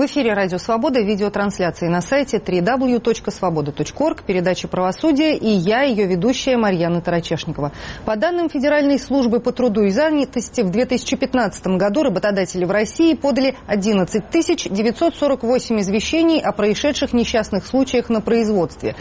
В эфире «Радио Свобода», видеотрансляции на сайте www.svoboda.org, передача «Правосудие», и я, ее ведущая Марьяна Тарачешникова. По данным Федеральной службы по труду и занятости, в 2015 году работодатели в России подали 11 948 извещений о происшедших несчастных случаях на производстве.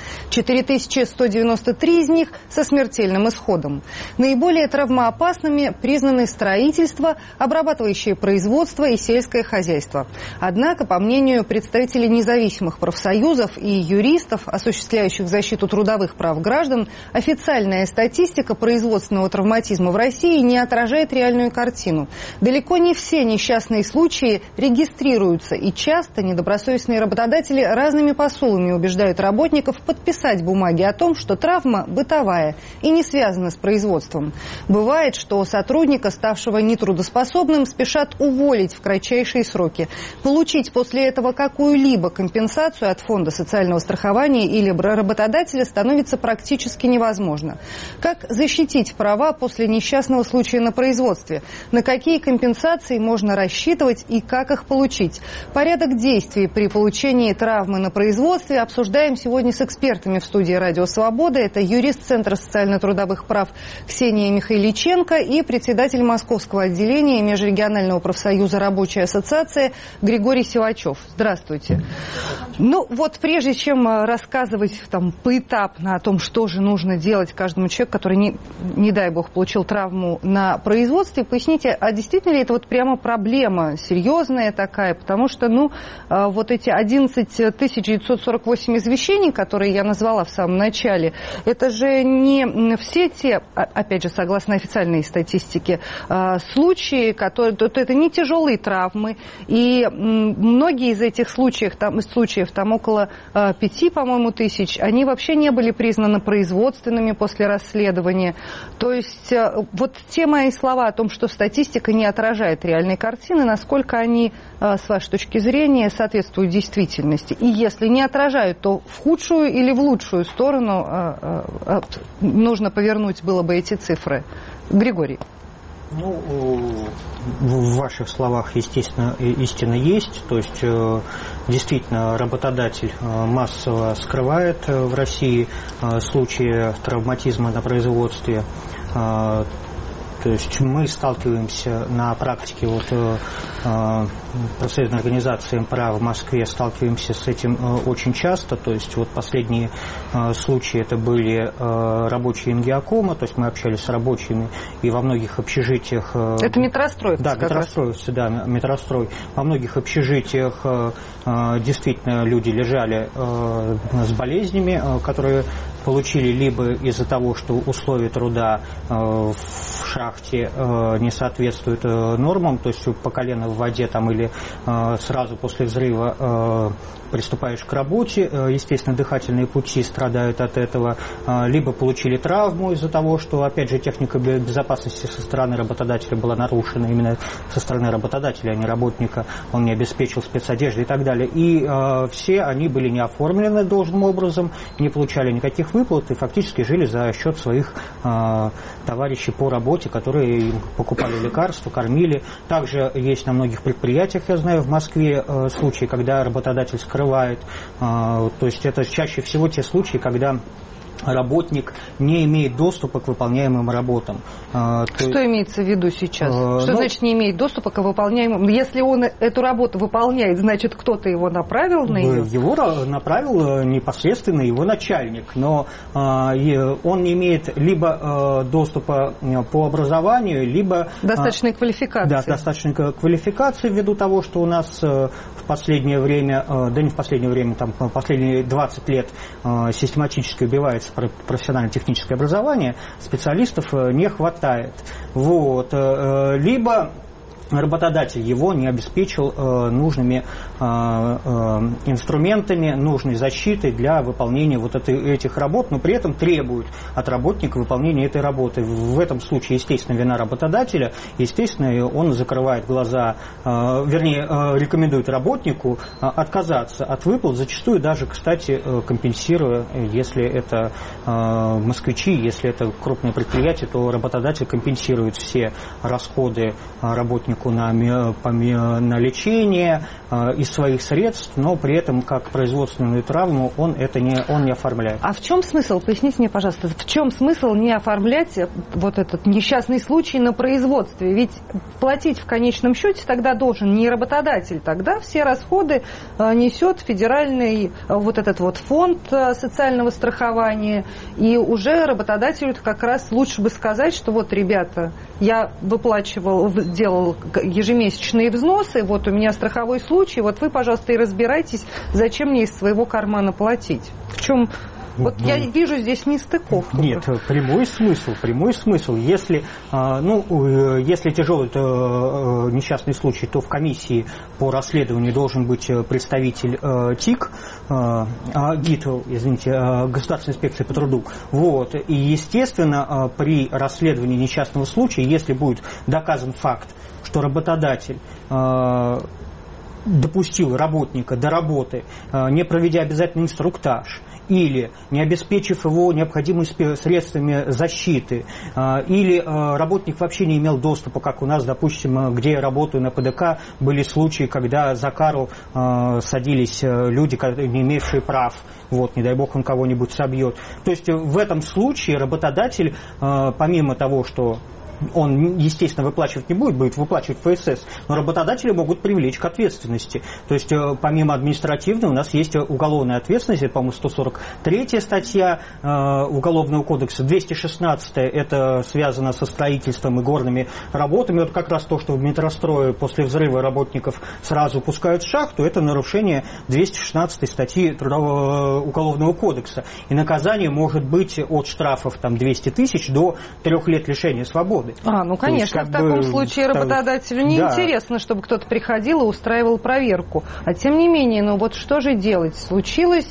4193 из них со смертельным исходом. Наиболее травмоопасными признаны строительство, обрабатывающее производство и сельское хозяйство. Однако, по мнению представителей независимых профсоюзов и юристов, осуществляющих защиту трудовых прав граждан, официальная статистика производственного травматизма в России не отражает реальную картину. Далеко не все несчастные случаи регистрируются, и часто недобросовестные работодатели разными посулами убеждают работников подписать бумаги о том, что травма бытовая и не связана с производством. Бывает, что сотрудника, ставшего нетрудоспособным, спешат уволить в кратчайшие сроки. Получить после этого какую-либо компенсацию от фонда социального страхования или работодателя становится практически невозможно. Как защитить права после несчастного случая на производстве? На какие компенсации можно рассчитывать и как их получить? Порядок действий при получении травмы на производстве обсуждаем сегодня с экспертами в студии «Радио Свобода». Это юрист Центра социально-трудовых прав Ксения Михайличенко и председатель Московского отделения Межрегионального профсоюза «Рабочая ассоциация» Григорий Сивачев. Здравствуйте. Ну вот прежде чем рассказывать поэтапно о том, что же нужно делать каждому человеку, который, не дай бог, получил травму на производстве, поясните, а действительно ли это вот прямо проблема серьезная такая? Потому что, вот эти 11 948 извещений, которые я назвала в самом начале, это же не все те, опять же, согласно официальной статистике, случаи, которые, это не тяжелые травмы, и многие из этих случаев, там около 5, по-моему, тысяч, они вообще не были признаны производственными после расследования. То есть вот те мои слова о том, что статистика не отражает реальной картины, насколько они, с вашей точки зрения, соответствуют действительности? И если не отражают, то в худшую или в лучшую сторону нужно повернуть было бы эти цифры? Григорий. В ваших словах, естественно, истина есть. То есть, действительно, работодатель массово скрывает в России случаи травматизма на производстве. То есть мы сталкиваемся на практике, профсоюзной организации МПРА в Москве сталкиваемся с этим очень часто. То есть вот последние случаи это были рабочие МГИАКома, то есть мы общались с рабочими, и во многих общежитиях... Это метрострой. Да, метрострой. Во многих общежитиях действительно люди лежали с болезнями, которые получили либо из-за того, что условия труда в шахте не соответствуют нормам, то есть по колено в воде или сразу после взрыва приступаешь к работе, естественно, дыхательные пути страдают от этого, либо получили травму из-за того, что, опять же, техника безопасности со стороны работодателя была нарушена, именно со стороны работодателя, а не работника, он не обеспечил спецодежды и так далее. И все они были не оформлены должным образом, не получали никаких выплат и фактически жили за счет своих товарищей по работе, которые им покупали лекарства, кормили. Также есть на многих предприятиях, я знаю, в Москве случаи, когда работодатель скрывает. То есть это чаще всего те случаи, когда работник не имеет доступа к выполняемым работам. Что имеется в виду сейчас? Что значит не имеет доступа к выполняемым? Если он эту работу выполняет, значит кто-то его направил на нее? Его направил непосредственно его начальник, но он не имеет либо доступа по образованию, либо... Достаточной квалификации. Да, достаточной квалификации ввиду того, что у нас в последнее время, последние 20 лет систематически убивается профессионально-техническое образование, специалистов не хватает. Либо работодатель его не обеспечил нужными инструментами, нужной защитой для выполнения этих работ, но при этом требует от работника выполнения этой работы. В этом случае, естественно, вина работодателя, естественно, он закрывает глаза, рекомендует работнику отказаться от выплат, зачастую даже, кстати, компенсируя, если это москвичи, если это крупное предприятие, то работодатель компенсирует все расходы работнику скидку на лечение из своих средств, но при этом как производственную травму он не оформляет. А в чем смысл? Поясните мне, пожалуйста, в чем смысл не оформлять вот этот несчастный случай на производстве? Ведь платить в конечном счете тогда должен не работодатель, тогда все расходы несет федеральный вот этот вот фонд социального страхования, и уже работодателю как раз лучше бы сказать, что вот, ребята, я делал ежемесячные взносы, вот у меня страховой случай, вот вы, пожалуйста, и разбирайтесь, зачем мне из своего кармана платить. В чем... Вот я вижу здесь нестыковку. Нет, прямой смысл. Если тяжелый несчастный случай, то в комиссии по расследованию должен быть представитель Государственной инспекции по труду. Вот. И, естественно, при расследовании несчастного случая, если будет доказан факт, что работодатель допустил работника до работы, не проведя обязательный инструктаж, или не обеспечив его необходимыми средствами защиты, или работник вообще не имел доступа, как у нас, допустим, где я работаю на ПДК, были случаи, когда за кару садились люди, не имевшие прав, вот, не дай бог он кого-нибудь собьет. То есть в этом случае работодатель, помимо того, что он, естественно, выплачивать не будет выплачивать ФСС, но работодатели могут привлечь к ответственности. То есть, помимо административной, у нас есть уголовная ответственность, это, по-моему, 143-я статья Уголовного кодекса, 216-я, это связано со строительством и горными работами. Вот как раз то, что в метрострое после взрыва работников сразу пускают в шахту, это нарушение 216-й статьи Уголовного кодекса. И наказание может быть от штрафов 200 тысяч до 3 лет лишения свободы. Ну, конечно, есть, в таком случае работодателю неинтересно, чтобы кто-то приходил и устраивал проверку. А тем не менее, вот что же делать? Случилось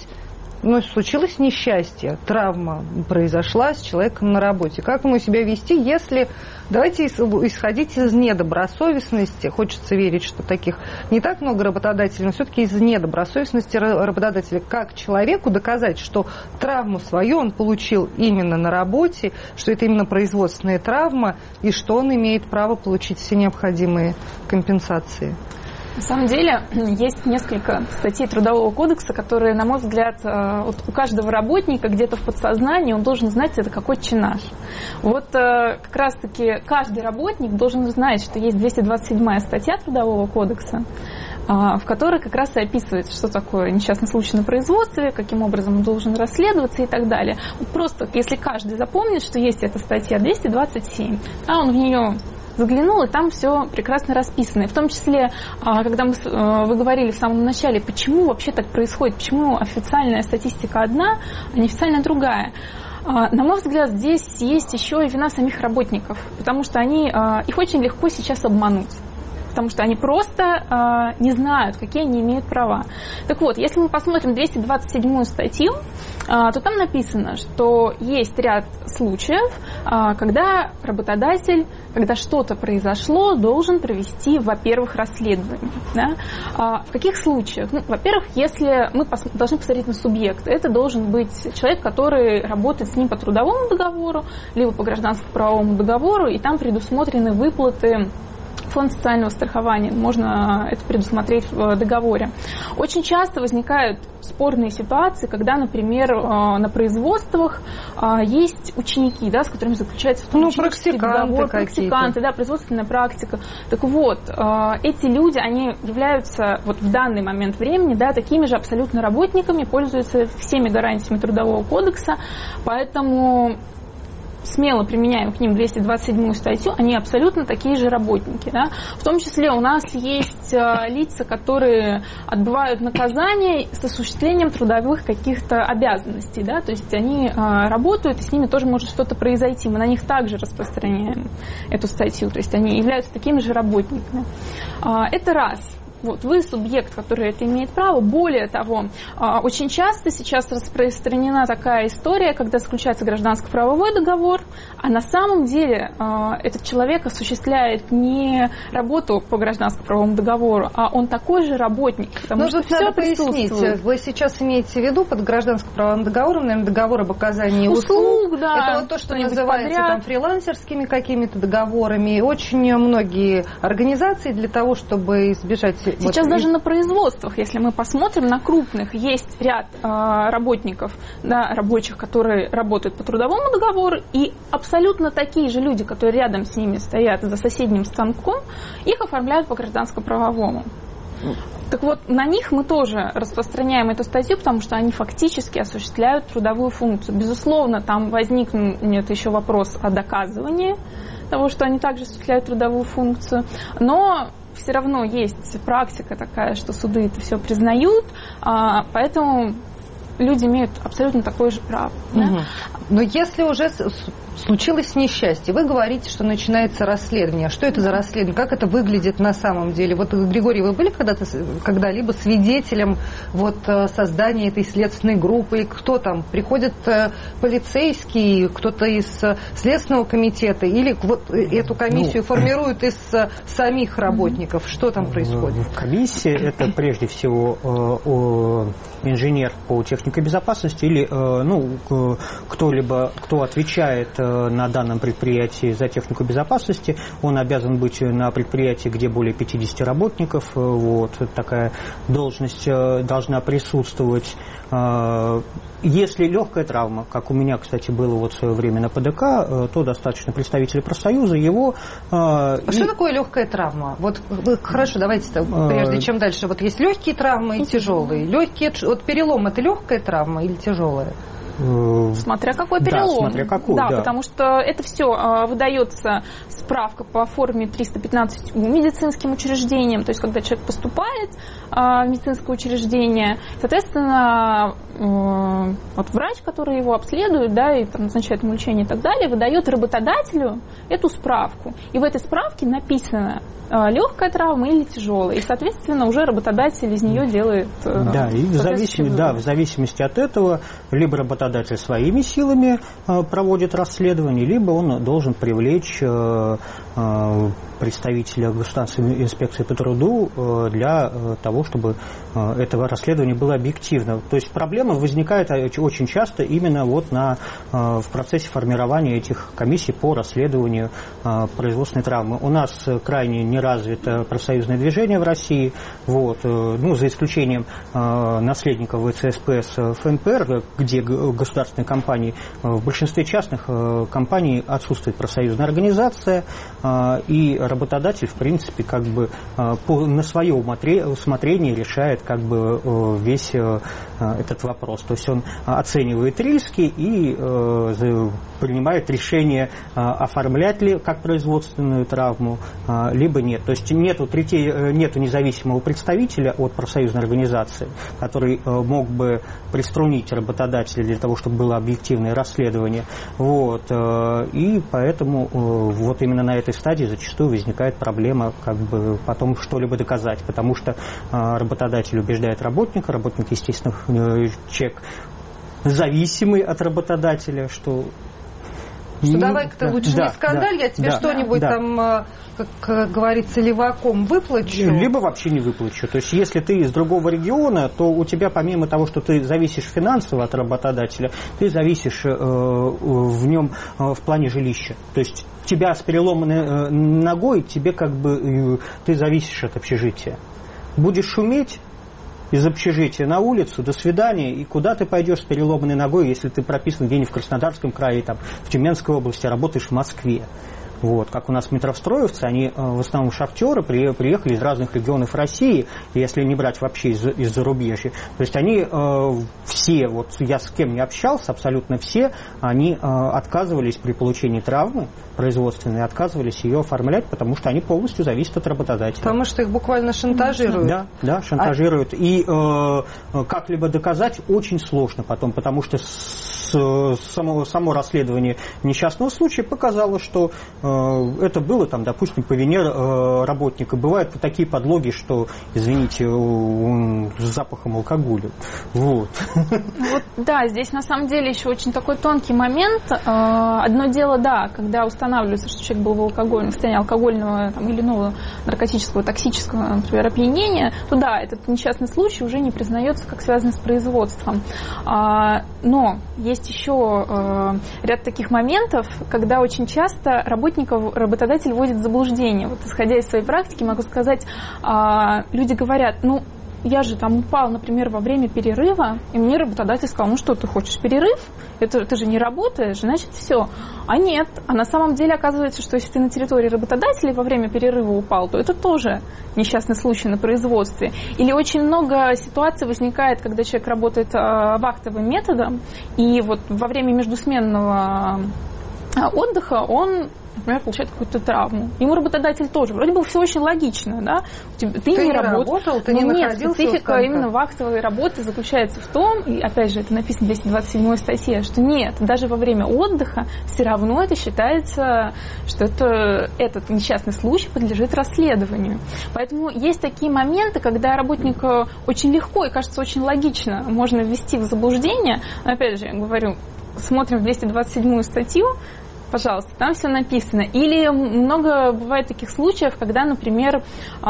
несчастье, травма произошла с человеком на работе. Как ему себя вести, если... Давайте исходить из недобросовестности. Хочется верить, что таких не так много работодателей, но все-таки из недобросовестности работодателя. Как человеку доказать, что травму свою он получил именно на работе, что это именно производственная травма, и что он имеет право получить все необходимые компенсации? На самом деле, есть несколько статей Трудового кодекса, которые, на мой взгляд, у каждого работника где-то в подсознании он должен знать, это какой чинаж. Вот как раз-таки каждый работник должен знать, что есть 227-я статья Трудового кодекса, в которой как раз и описывается, что такое несчастный случай на производстве, каким образом он должен расследоваться и так далее. Вот просто, если каждый запомнит, что есть эта статья 227, он в нее заглянул, и там все прекрасно расписано. И в том числе, когда вы говорили в самом начале, почему вообще так происходит, почему официальная статистика одна, а неофициальная другая. На мой взгляд, здесь есть еще и вина самих работников, потому что их очень легко сейчас обмануть. Потому что они просто не знают, какие они имеют права. Так вот, если мы посмотрим 227-ю статью, то там написано, что есть ряд случаев, когда работодатель, когда что-то произошло, должен провести, во-первых, расследование. Да? В каких случаях? Во-первых, если мы должны посмотреть на субъекта, это должен быть человек, который работает с ним по трудовому договору, либо по гражданско-правовому договору, и там предусмотрены выплаты фонд социального страхования, можно это предусмотреть в договоре. Очень часто возникают спорные ситуации, когда, например, на производствах есть ученики, да, с которыми заключается практиканты, да, производственная практика. Так вот, эти люди, они являются вот в данный момент времени, да, такими же абсолютно работниками, пользуются всеми гарантиями Трудового кодекса, поэтому смело применяем к ним 227-ю статью, они абсолютно такие же работники. Да? В том числе у нас есть лица, которые отбывают наказание с осуществлением трудовых каких-то обязанностей. Да? То есть они работают, и с ними тоже может что-то произойти. Мы на них также распространяем эту статью. То есть они являются такими же работниками. Это раз. вот вы субъект, который это имеет право. Более того, очень часто сейчас распространена такая история, когда заключается гражданско-правовой договор, а на самом деле этот человек осуществляет не работу по гражданско-правовому договору, а он такой же работник, потому что все присутствует. Вы сейчас имеете в виду под гражданско-правовым договором, наверное, договор об оказании услуг. Да, это вот то, что называется там фрилансерскими какими-то договорами. И очень многие организации для того, чтобы избежать... Сейчас даже на производствах, если мы посмотрим, на крупных есть ряд работников, да, рабочих, которые работают по трудовому договору, и абсолютно такие же люди, которые рядом с ними стоят за соседним станком, их оформляют по гражданско-правовому. Так вот, на них мы тоже распространяем эту статью, потому что они фактически осуществляют трудовую функцию. Безусловно, там возникнет еще вопрос о доказывании того, что они также осуществляют трудовую функцию, но все равно есть практика такая, что суды это все признают, поэтому люди имеют абсолютно такое же право. Да? Но если уже случилось несчастье, вы говорите, что начинается расследование. Что это за расследование? Как это выглядит на самом деле? Вот, Григорий, вы были когда-либо свидетелем вот, создания этой следственной группы? И кто там? Приходит полицейский, кто-то из Следственного комитета? Или вот эту комиссию формируют из самих работников? Что там происходит? Комиссия – это прежде всего инженер по технике безопасности или кто-либо, кто отвечает на данном предприятии за технику безопасности, он обязан быть на предприятии, где более 50 работников. Вот, такая должность должна присутствовать. Если легкая травма, как у меня, кстати, было вот в свое время на ПДК, то достаточно представителей профсоюза, его... Что такое легкая травма? Вот хорошо, давайте, прежде чем дальше. Вот есть легкие травмы и тяжелые. Легкие, вот перелом – это легкая травма или тяжелая? Смотря какой перелом. Да, смотря какой, да, потому что это все выдается справка по форме 315 медицинским учреждениям, то есть когда человек поступает в медицинское учреждение, соответственно, вот врач, который его обследует, да, и там назначает ему лечение и так далее, выдает работодателю эту справку. И в этой справке написано, легкая травма или тяжелая. И, соответственно, уже работодатель из нее делает... Да, и в зависимости от этого либо работодатель своими силами проводит расследование, либо он должен привлечь представителя государственной инспекции по труду для того, чтобы этого расследования было объективно. То есть проблема возникает очень часто именно вот в процессе формирования этих комиссий по расследованию производственной травмы. У нас крайне не развито профсоюзное движение в России, вот, за исключением наследников ВЦСПС ФНПР, где государственные компании, в большинстве частных компаний отсутствует профсоюзная организация, и работодатель, в принципе, как бы на свое усмотрение решает как бы весь этот вопрос. То есть он оценивает риски и принимает решение, оформлять ли как производственную травму, либо нет. То есть нету независимого представителя от профсоюзной организации, который мог бы приструнить работодателя для того, чтобы было объективное расследование. Вот. И поэтому вот именно на этой стадии зачастую возникает проблема как бы потом что-либо доказать, потому что работодатель убеждает работника, работник, естественно, человек зависимый от работодателя, что давай-ка ты лучше не скандаль, я тебе что-нибудь там, как говорится, леваком выплачу. Либо вообще не выплачу. То есть, если ты из другого региона, то у тебя, помимо того, что ты зависишь финансово от работодателя, ты зависишь в нем в плане жилища. То есть, тебя с переломанной ногой, тебе как бы ты зависишь от общежития. Будешь шуметь из общежития на улицу, до свидания, и куда ты пойдешь с переломанной ногой, если ты прописан где-нибудь в Краснодарском крае, там, в Тюменской области, а работаешь в Москве. Вот, как у нас метровстроевцы, они в основном шахтеры, приехали из разных регионов России, если не брать вообще из зарубежья. То есть они все, вот я с кем не общался, абсолютно все, они отказывались при получении травмы производственной, отказывались ее оформлять, потому что они полностью зависят от работодателя. Потому что их буквально шантажируют. Да, шантажируют. И как-либо доказать очень сложно потом, потому что само расследование несчастного случая показало, что это было, там, допустим, по вине работника. Бывают такие подлоги, что, извините, с запахом алкоголя. Вот. Вот, да, здесь на самом деле еще очень такой тонкий момент. Одно дело, да, когда устанавливается, что человек был в состоянии алкогольного там, или иного наркотического, токсического, например, опьянения, то да, этот несчастный случай уже не признается как связанный с производством. Но есть еще ряд таких моментов, когда очень часто работников работодатель вводит в заблуждение. Вот, исходя из своей практики, могу сказать, люди говорят, ну, я же там упал, например, во время перерыва, и мне работодатель сказал, ну что, ты хочешь перерыв? Ты же не работаешь, значит, все. А нет. А на самом деле оказывается, что если ты на территории работодателя во время перерыва упал, то это тоже несчастный случай на производстве. Или очень много ситуаций возникает, когда человек работает вахтовым методом, и вот во время междусменного отдыха он, например, получает какую-то травму. Ему работодатель тоже. Вроде бы все очень логично, да? Ты не работал, ты не находился. Нет, специфика именно вахтовой работы заключается в том, и опять же это написано в 227 статье, что нет, даже во время отдыха все равно это считается, что этот несчастный случай подлежит расследованию. Поэтому есть такие моменты, когда работника очень легко и кажется очень логично можно ввести в заблуждение. Но опять же, я говорю, смотрим в 227 статью, пожалуйста, там все написано. Или много бывает таких случаев, когда, например,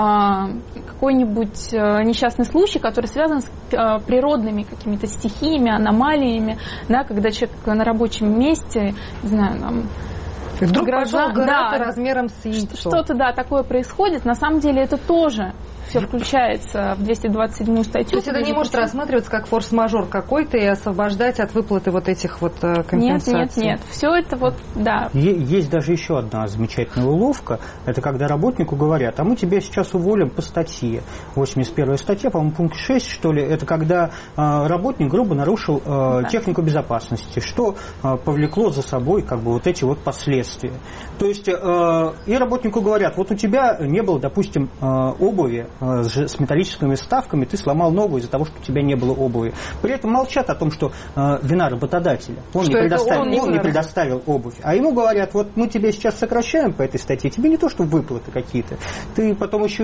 какой-нибудь несчастный случай, который связан с природными какими-то стихиями, аномалиями, да, когда человек на рабочем месте, не знаю, там, вдруг пошел град размером с яйцо. Что-то, да, такое происходит. На самом деле это тоже все включается в 227 статью. То есть это не может рассматриваться как форс-мажор какой-то и освобождать от выплаты вот этих вот компенсаций? Нет. Все это вот, да. Есть даже еще одна замечательная уловка. Это когда работнику говорят, а мы тебя сейчас уволим по статье. 81 статья, по-моему, пункт 6, что ли. Это когда работник грубо нарушил технику безопасности, что повлекло за собой как бы вот эти вот последствия. То есть и работнику говорят, вот у тебя не было, допустим, обуви с металлическими вставками, ты сломал ногу из-за того, что у тебя не было обуви. При этом молчат о том, что вина работодателя. Он не предоставил обувь. А ему говорят, вот мы тебя сейчас сокращаем по этой статье, тебе не то, что выплаты какие-то, ты потом еще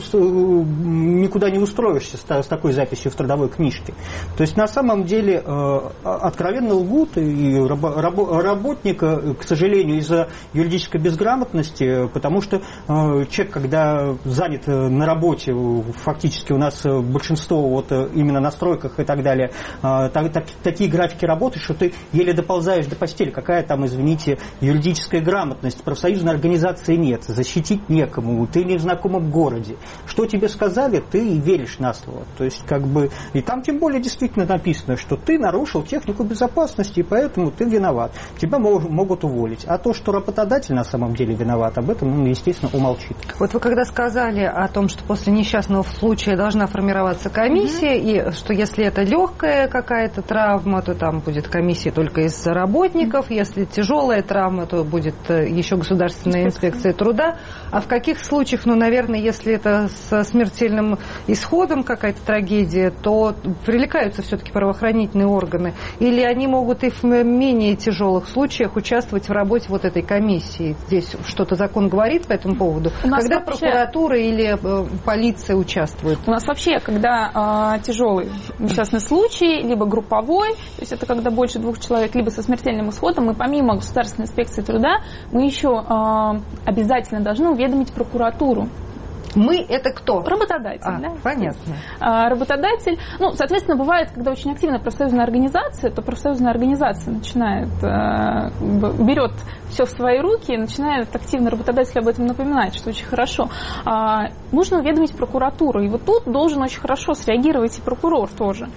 никуда не устроишься с такой записью в трудовой книжке. То есть на самом деле откровенно лгут, и работника, к сожалению, из-за юридической безграмотности, потому что человек, когда занят на работе, фактически у нас большинство вот именно на стройках и так далее, такие графики работы, что ты еле доползаешь до постели. Какая там, извините, юридическая грамотность? Профсоюзной организации нет, защитить некому, ты не в знакомом городе. Что тебе сказали, ты веришь на слово. То есть, как бы, и там тем более действительно написано, что ты нарушил технику безопасности, и поэтому ты виноват. Тебя могут уволить. А то, что работодатель на самом деле виноват, об этом он, естественно, умолчит. Вот вы когда сказали о том, что после несчастного случая должна формироваться комиссия, и что если это легкая какая-то травма, то там будет комиссия только из работников, если тяжелая травма, то будет еще государственная инспекция труда. А в каких случаях, ну, наверное, если это со смертельным исходом какая-то трагедия, то привлекаются все-таки правоохранительные органы? Или они могут и в менее тяжелых случаях участвовать в работе вот этой комиссии? Здесь что-то закон говорит по этому поводу? Когда прокуратура или полиция участвует? У нас вообще, когда тяжелый несчастный случай, либо групповой, то есть это когда больше 2 человек, либо со смертельным исходом, мы помимо государственной инспекции труда, мы еще обязательно должны уведомить прокуратуру. Мы – это кто? Работодатель. Да? Понятно. Работодатель. Ну, соответственно, бывает, когда очень активная профсоюзная организация, то профсоюзная организация начинает, берет все в свои руки и начинает активно работодателю об этом напоминать, что очень хорошо. Нужно уведомить прокуратуру. И вот тут должен очень хорошо среагировать и прокурор тоже.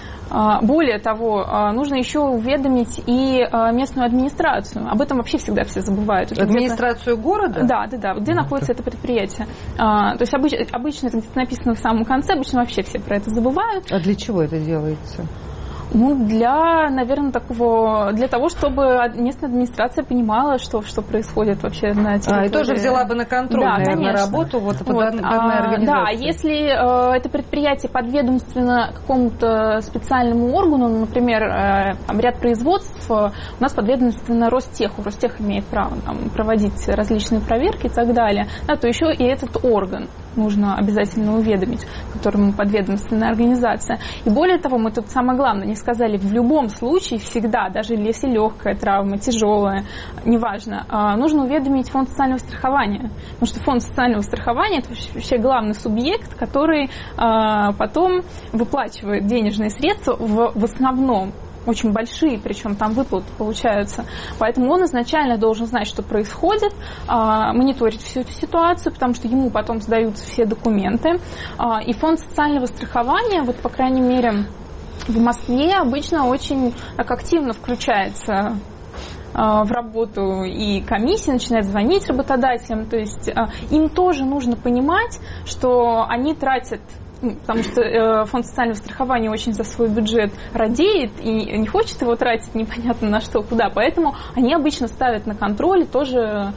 Более того, нужно еще уведомить и местную администрацию. Об этом вообще всегда все забывают. Администрацию города? Да. Где находится это предприятие. То есть обычно это где-то написано в самом конце, обычно вообще все про это забывают. А для чего это делается? Наверное, для того, чтобы местная администрация понимала, что происходит вообще на территории. И тоже взяла бы на контроль, наверное, работу данной организации. Да, если это предприятие подведомственно какому-то специальному органу, например, ряд производств у нас подведомственно Ростеху. Ростех имеет право проводить различные проверки и так далее, то еще и этот орган нужно обязательно уведомить, которому подведомственная организация. И более того, мы тут самое главное не сказали, в любом случае всегда, даже если легкая травма, тяжелая, неважно, нужно уведомить фонд социального страхования. Потому что фонд социального страхования – это вообще главный субъект, который потом выплачивает денежные средства в основном, очень большие, причем там выплаты получаются. Поэтому он изначально должен знать, что происходит, мониторить всю эту ситуацию, потому что ему потом сдаются все документы. И фонд социального страхования, по крайней мере, в Москве обычно очень так активно включается в работу и комиссии, начинает звонить работодателям. То есть им тоже нужно понимать, что они тратят, потому что фонд социального страхования очень за свой бюджет радеет и не хочет его тратить непонятно на что, куда. Поэтому они обычно ставят на контроль и тоже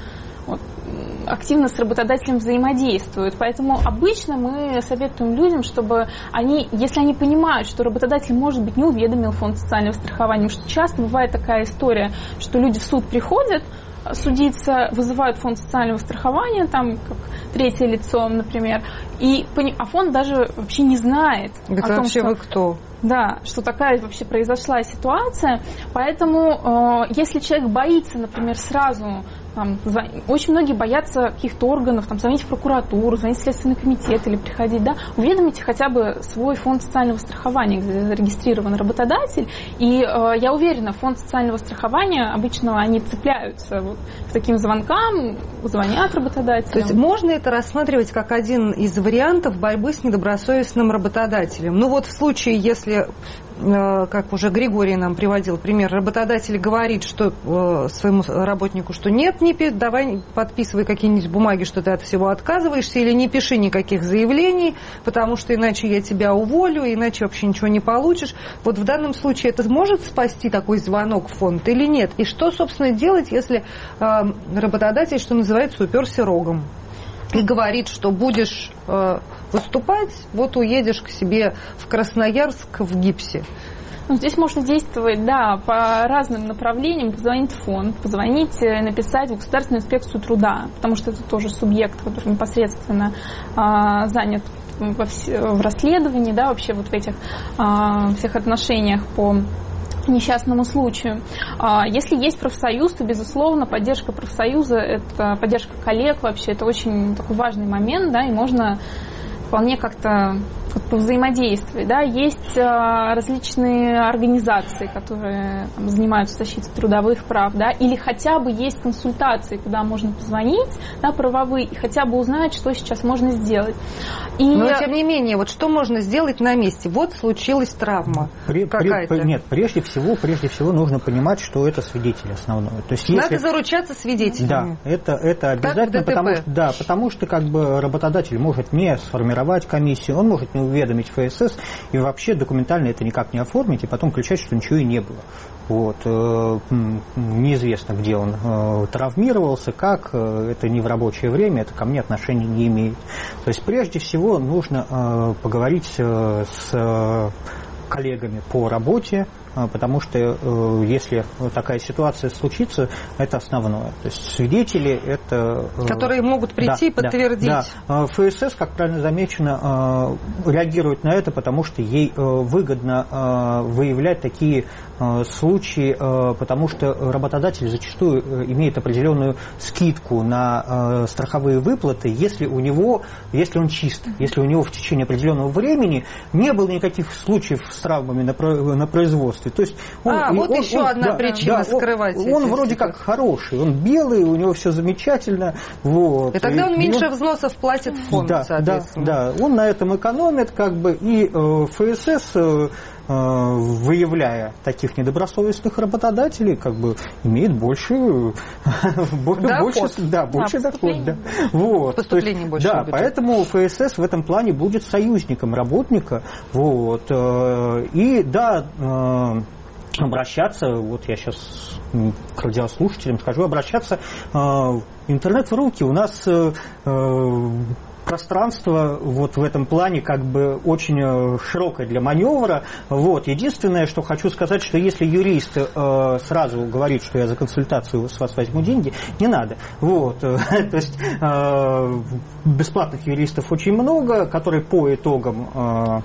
активно с работодателем взаимодействуют. Поэтому обычно мы советуем людям, чтобы если они понимают, что работодатель, может быть, не уведомил фонд социального страхования, потому что часто бывает такая история, что люди в суд приходят, судиться, вызывают фонд социального страхования, как третье лицо, например, а фонд даже вообще не знает о том, вообще что... вы кто? Да, что такая вообще произошла ситуация. Поэтому, если человек боится, например, сразу... Очень многие боятся каких-то органов, звонить в прокуратуру, звонить в Следственный комитет или приходить, уведомите хотя бы свой фонд социального страхования, где зарегистрирован работодатель. И я уверена, фонд социального страхования обычно они цепляются к таким звонкам, звонят работодателям. То есть можно это рассматривать как один из вариантов борьбы с недобросовестным работодателем? В случае, если, как уже Григорий нам приводил пример, работодатель говорит, что своему работнику, что нет, давай подписывай какие-нибудь бумаги, что ты от всего отказываешься, или не пиши никаких заявлений, потому что иначе я тебя уволю, иначе вообще ничего не получишь. В данном случае это может спасти такой звонок в фонд или нет? И что, собственно, делать, если работодатель, что называется, уперся рогом и говорит, что будешь выступать, уедешь к себе в Красноярск в гипсе? Здесь можно действовать, по разным направлениям, позвонить в фонд, написать в Государственную инспекцию труда, потому что это тоже субъект, который непосредственно занят в расследовании, вообще в этих всех отношениях по несчастному случаю. Если есть профсоюз, то, безусловно, поддержка профсоюза, это поддержка коллег вообще, это очень такой важный момент, и можно вполне как-то взаимодействовать. Есть различные организации, которые занимаются защитой трудовых прав, или хотя бы есть консультации, куда можно позвонить, правовые, и хотя бы узнать, что сейчас можно сделать. Но, тем не менее, что можно сделать на месте? Случилась травма какая-то. Нет, прежде всего нужно понимать, что это свидетель основной. То есть, надо заручаться свидетелями. Да, это обязательно, потому что работодатель может не сформировать комиссию, он может не уведомить ФСС, и вообще документально это никак не оформить, и потом кричать, что ничего и не было. Неизвестно, где он травмировался, как, это не в рабочее время, это ко мне отношения не имеет. То есть, прежде всего, нужно поговорить с коллегами по работе, потому что если такая ситуация случится, это основное. То есть свидетели это... Которые могут прийти и подтвердить. Да. ФСС, как правильно замечено, реагирует на это, потому что ей выгодно выявлять такие случаи, потому что работодатель зачастую имеет определенную скидку на страховые выплаты, если он чист, если у него в течение определенного времени не было никаких случаев с травмами на производстве. То есть еще одна причина скрывать. Он вроде как хороший, он белый, у него все замечательно. И тогда он меньше взносов платит в фонд, соответственно. Да, он на этом экономит, и ФСС, выявляя такие таких недобросовестных работодателей как бы имеет больше доход. Да. Вот. Поступление больше. Да, поэтому ФСС в этом плане будет союзником работника. Вот. И да, обращаться, вот я сейчас к радиослушателям скажу, обращаться в интернет в руки. У нас пространство вот в этом плане как бы очень широкое для маневра. Вот. Единственное, что хочу сказать, что если юрист сразу говорит, что я за консультацию с вас возьму деньги, не надо. Вот. То есть бесплатных юристов очень много, которые по итогам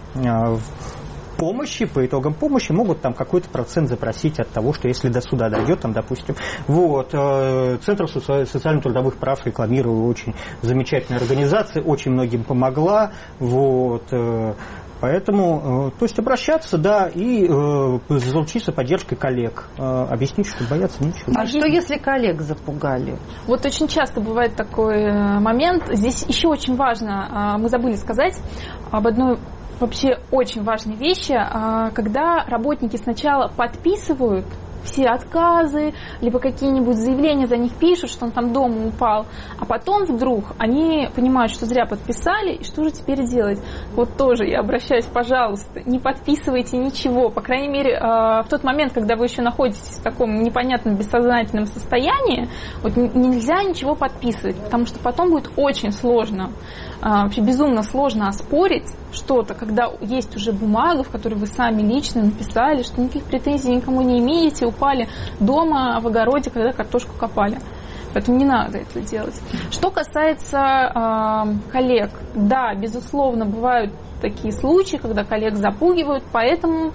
по итогам помощи могут там какой-то процент запросить от того, что если до суда дойдет, там, допустим. Вот. Центр социально-трудовых прав рекламирую, очень замечательная организация, очень многим помогла. Вот. Поэтому, то есть обращаться, да, и заручиться поддержкой коллег, объяснить, что бояться нечего. А что, если коллег запугали? Вот очень часто бывает такой момент. Здесь еще очень важно, мы забыли сказать об одной вообще очень важные вещи, когда работники сначала подписывают все отказы, либо какие-нибудь заявления за них пишут, что он там дома упал, а потом вдруг они понимают, что зря подписали, и что же теперь делать? Вот тоже я обращаюсь, пожалуйста, не подписывайте ничего, по крайней мере, в тот момент, когда вы еще находитесь в таком непонятном бессознательном состоянии, вот нельзя ничего подписывать, потому что потом будет очень сложно, вообще безумно сложно оспорить что-то, когда есть уже бумага, в которой вы сами лично написали, что никаких претензий никому не имеете, упали дома в огороде, когда картошку копали. Поэтому не надо это делать. Что касается коллег, да, безусловно, бывают такие случаи, когда коллег запугивают, поэтому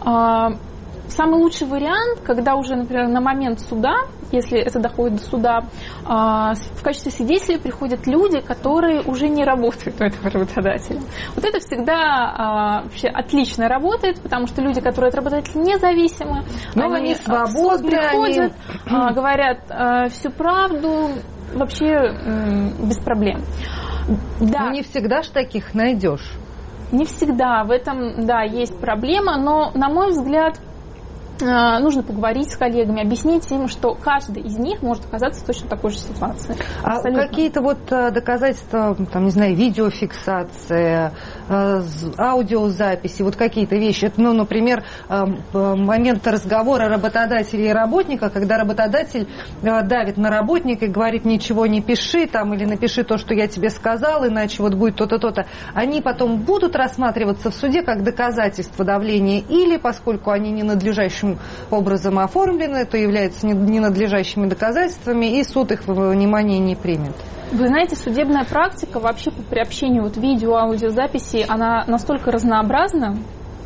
самый лучший вариант, когда уже, например, на момент суда, если это доходит до суда, в качестве свидетелей приходят люди, которые уже не работают у этого работодателя. Вот это всегда вообще отлично работает, потому что люди, которые от работодателя независимы, они свободны, приходят, говорят всю правду, вообще без проблем. Да. Но не всегда ж таких найдешь. Не всегда. В этом, да, есть проблема, но, на мой взгляд, нужно поговорить с коллегами, объяснить им, что каждый из них может оказаться в точно такой же ситуации. А какие-то вот доказательства, там, не знаю, видеофиксация, аудиозаписи, вот какие-то вещи. Ну, например, момент разговора работодателя и работника, когда работодатель давит на работника и говорит: ничего не пиши, там, или напиши то, что я тебе сказал, иначе вот будет то-то, то-то. Они потом будут рассматриваться в суде как доказательство давления, или, поскольку они ненадлежащим образом оформлены, то являются ненадлежащими доказательствами, и суд их во внимание не примет. Вы знаете, судебная практика вообще по приобщению вот видео, аудиозаписи, она настолько разнообразна,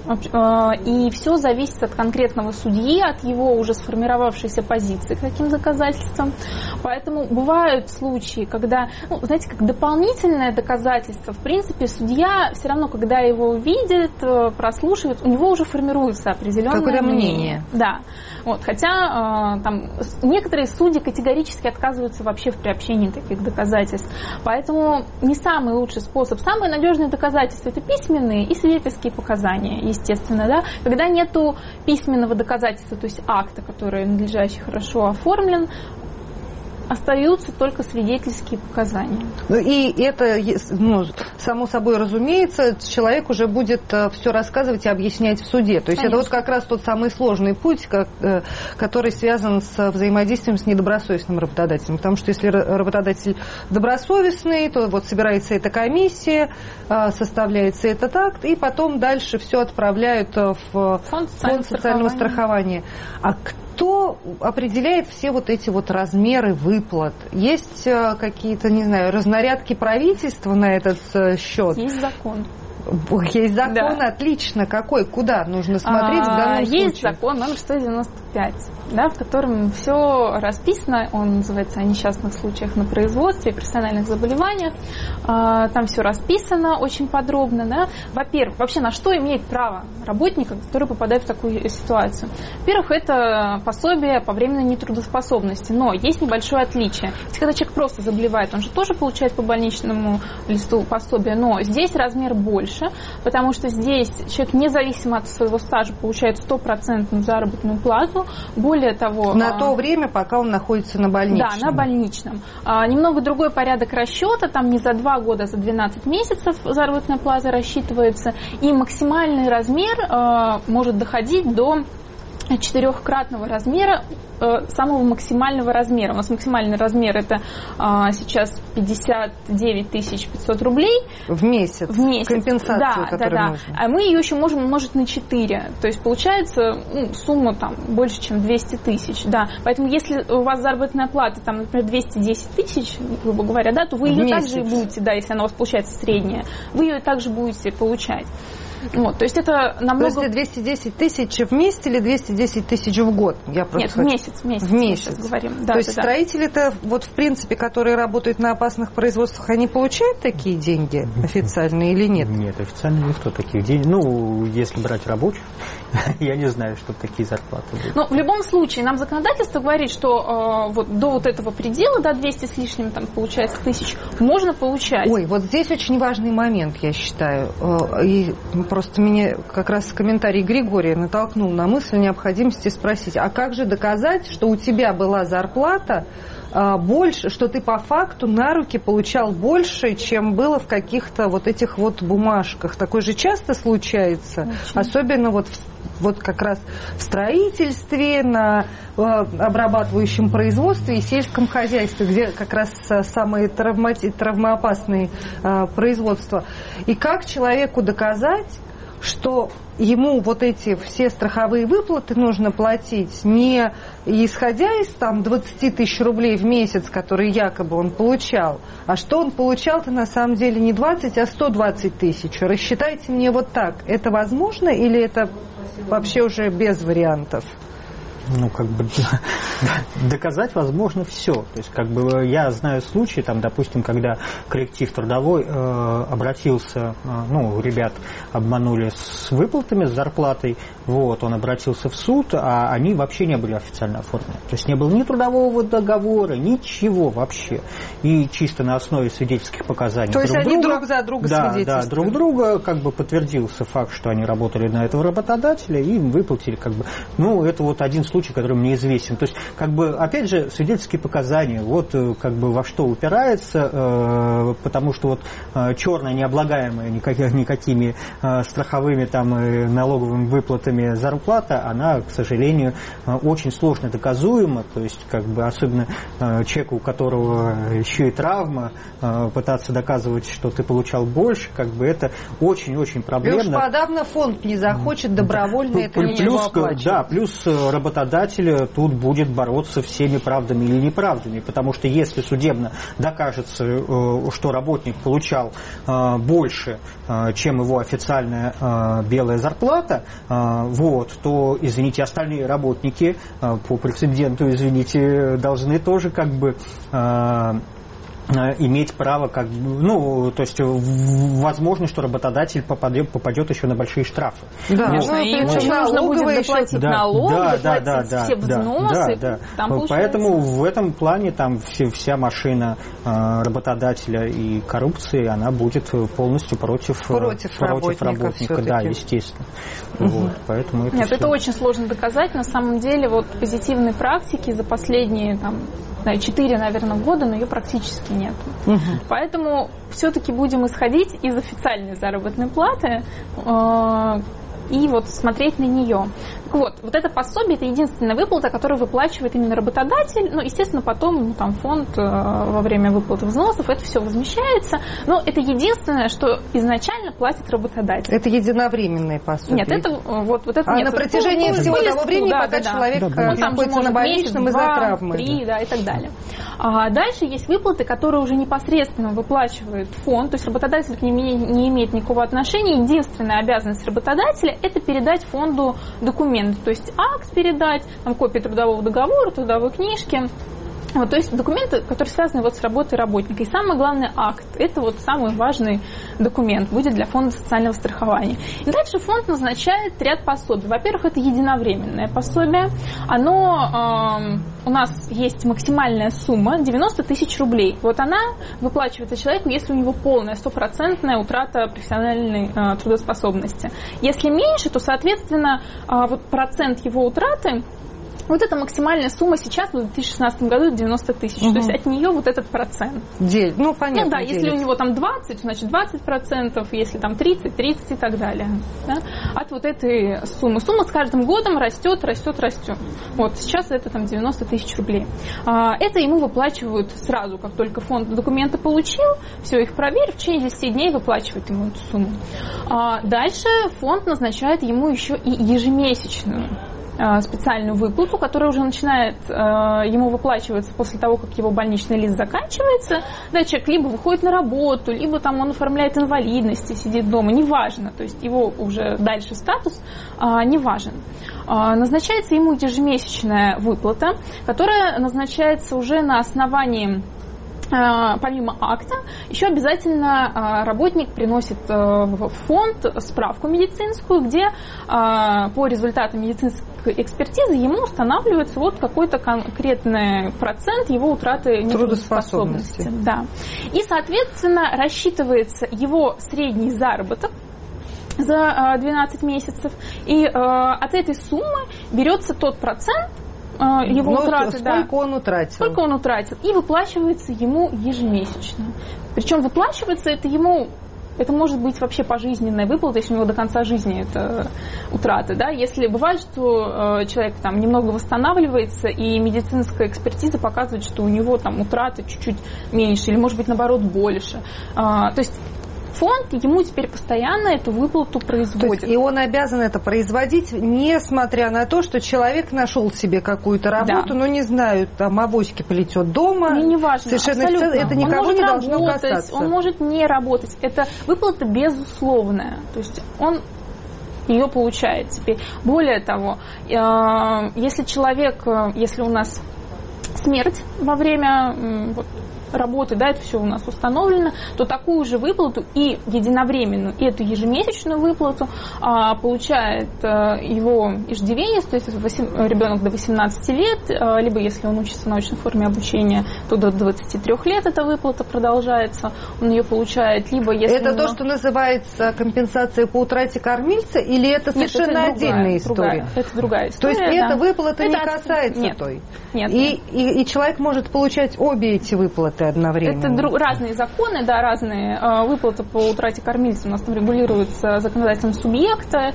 и все зависит от конкретного судьи, от его уже сформировавшейся позиции к таким доказательствам. Поэтому бывают случаи, когда, знаете, как дополнительное доказательство, в принципе, судья все равно, когда его видит, прослушивает, у него уже формируется определенное мнение. Да. Вот, хотя там некоторые судьи категорически отказываются вообще в приобщении таких доказательств. Поэтому не самый лучший способ. Самые надежные доказательства — это письменные и свидетельские показания, естественно, да. Когда нету письменного доказательства, то есть акта, который надлежаще хорошо оформлен, остаются только свидетельские показания. Ну и это, само собой разумеется, человек уже будет все рассказывать и объяснять в суде. То есть Конечно. Это вот как раз тот самый сложный путь, который связан с взаимодействием с недобросовестным работодателем. Потому что если работодатель добросовестный, то вот собирается эта комиссия, составляется этот акт, и потом дальше все отправляют в фонд социального страхования. А кто определяет все вот эти вот размеры выплат? Есть какие-то, не знаю, разнарядки правительства на этот счет? Есть закон. Есть закон, да. Отлично. Какой? Куда нужно смотреть в данном случае? Есть закон номер 195, да, в котором все расписано. Он называется «О несчастных случаях на производстве и профессиональных заболеваниях». Там все расписано очень подробно. Да. Во-первых, вообще на что имеет право работник, который попадает в такую ситуацию? Во-первых, это пособие по временной нетрудоспособности. Но есть небольшое отличие. Ведь когда человек просто заболевает, он же тоже получает по больничному листу пособие, но здесь размер больше, потому что здесь человек независимо от своего стажа получает 100% заработную плату. Более того... На то время, пока он находится на больничном. Да, на больничном. Немного другой порядок расчета, там не за 2 года, а за 12 месяцев заработная плата рассчитывается, и максимальный размер может доходить до 4-кратного размера самого максимального размера. У нас максимальный размер это сейчас 59 500 рублей. В месяц? В месяц. Компенсацию, которую нужно. А мы ее еще можем умножить на 4. То есть получается сумма там больше, чем 200 тысяч. Да. Поэтому если у вас заработная плата, там, например, 210 тысяч, грубо говоря, да, то вы ее также и будете, да, если она у вас получается средняя, вы ее также будете получать. Вот, то есть это намного... То есть 210 тысяч в месяц или 210 тысяч в год? Нет, в месяц. В месяц говорим. Да, то есть строители-то, вот в принципе, которые работают на опасных производствах, они получают такие деньги официальные или нет? Нет, официально никто таких денег. Ну, если брать рабочих, я не знаю, что такие зарплаты будут. Но в любом случае, нам законодательство говорит, что вот до вот этого предела, да, 200 с лишним, там, получается, тысяч, можно получать. Ой, вот здесь очень важный момент, я считаю. И просто меня как раз комментарий Григория натолкнул на мысль необходимости спросить, а как же доказать, что у тебя была зарплата больше, что ты по факту на руки получал больше, чем было в каких-то вот этих вот бумажках? Такое же часто случается, особенно вот как раз в строительстве, на обрабатывающем производстве и сельском хозяйстве, где как раз самые травмоопасные производства. И как человеку доказать, что ему вот эти все страховые выплаты нужно платить не исходя из там 20 тысяч рублей в месяц, которые якобы он получал, а что он получал-то на самом деле не 20, а 120 тысяч. Рассчитайте мне вот так. Это возможно или это вообще уже без вариантов? Ну, как бы доказать возможно все. То есть, как бы я знаю случаи, там, допустим, когда коллектив трудовой обратился, ребят обманули с выплатами, с зарплатой, вот, он обратился в суд, а они вообще не были официально оформлены. То есть не было ни трудового договора, ничего вообще. И чисто на основе свидетельских показаний. То есть они друг за друга свидетельствовали? Да, друг друга, как бы подтвердился факт, что они работали на этого работодателя, и им выплатили, как бы, это вот один случай, который мне известен. То есть, как бы, опять же, свидетельские показания, вот, как бы, во что упирается, потому что вот черная, необлагаемая никакими страховыми, там, налоговыми выплатами зарплата, она, к сожалению, очень сложно доказуема, то есть, как бы, особенно человеку, у которого еще и травма, пытаться доказывать, что ты получал больше, как бы, это очень-очень проблемно. И уж подавно фонд не захочет добровольно это ничего оплачивать. Да, плюс работодатель тут будет бороться всеми правдами или неправдами, потому что если судебно докажется, что работник получал больше, чем его официальная белая зарплата, вот, то, извините, остальные работники по прецеденту, извините, должны тоже как бы иметь право, как бы, то есть возможно, что работодатель попадет еще на большие штрафы. Да, и нужно будет доплатить налог, доплатить все взносы. Поэтому в этом плане там вся машина работодателя и коррупции, она будет полностью против работника, да, естественно. Вот, поэтому это Нет, это очень сложно доказать. На самом деле, вот позитивной практики за последние 4, наверное, года, но ее практически нет. Поэтому все-таки будем исходить из официальной заработной платы и вот смотреть на нее. Так вот это пособие, это единственная выплата, которую выплачивает именно работодатель. Естественно, потом фонд во время выплаты взносов, это все возмещается. Но это единственное, что изначально платит работодатель. Это единовременное пособие? Нет, это вот это нет. На протяжении всего того времени, пока человек находится на больничном из-за травмы. 3, и так далее. А дальше есть выплаты, которые уже непосредственно выплачивает фонд, то есть работодатель к ним не имеет никакого отношения. Единственная обязанность работодателя – это передать фонду документы, то есть акт передать, копии трудового договора, трудовой книжки. Вот, то есть документы, которые связаны вот с работой работника. И самый главный акт – это вот самый важный документ будет для фонда социального страхования. И дальше фонд назначает ряд пособий. Во-первых, это единовременное пособие. Оно у нас есть максимальная сумма 90 тысяч рублей. Вот она выплачивается человеку, если у него полная, стопроцентная утрата профессиональной трудоспособности. Если меньше, то, соответственно, вот процент его утраты, вот эта максимальная сумма сейчас, в 2016 году, 90 тысяч. То есть от нее вот этот процент. Ну, понятно. Ну да, если у него там 20, значит 20%, если там 30 и так далее. Да? От вот этой суммы. Сумма с каждым годом растет. Вот сейчас это там 90 тысяч рублей. Это ему выплачивают сразу, как только фонд документы получил, все их проверив, в течение 10 дней выплачивают ему эту сумму. Дальше фонд назначает ему еще и ежемесячную специальную выплату, которая уже начинает ему выплачиваться после того, как его больничный лист заканчивается. Да, человек либо выходит на работу, либо там он оформляет инвалидность и сидит дома, неважно, то есть его уже дальше статус не важен. Назначается ему ежемесячная выплата, которая назначается уже на основании, помимо акта, еще обязательно работник приносит в фонд справку медицинскую, где по результатам медицинской экспертизы ему устанавливается вот какой-то конкретный процент его утраты трудоспособности. Да. И, соответственно, рассчитывается его средний заработок за 12 месяцев, и от этой суммы берется тот процент его утраты, сколько он утратил, и выплачивается ему ежемесячно. Причем выплачивается это может быть вообще пожизненная выплата, если у него до конца жизни это утраты. Да? Если бывает, что человек там немного восстанавливается, и медицинская экспертиза показывает, что у него там утраты чуть-чуть меньше, или может быть наоборот больше. То есть фонд ему теперь постоянно эту выплату производит. И он обязан это производить, несмотря на то, что человек нашел себе какую-то работу, но не знаю, там авоськи полетет дома. Мне не важно, совершенно это никого не должно касаться. Он может не работать. Это выплата безусловная. То есть он ее получает теперь. Более того, если у нас смерть во время работы, да, это все у нас установлено, то такую же выплату и единовременную, и эту ежемесячную выплату получает его иждивенец, то есть ребенок до 18 лет, либо если он учится в научной форме обучения, то до 23 лет эта выплата продолжается, он ее получает, либо если... Это то, что называется компенсация по утрате кормильца, или это совершенно отдельная история? Это другая история. То есть эта выплата не касается той? Нет. И человек может получать обе эти выплаты одновременно? Это разные законы, да, разные выплаты по утрате кормильца у нас там регулируются законодательством субъекта,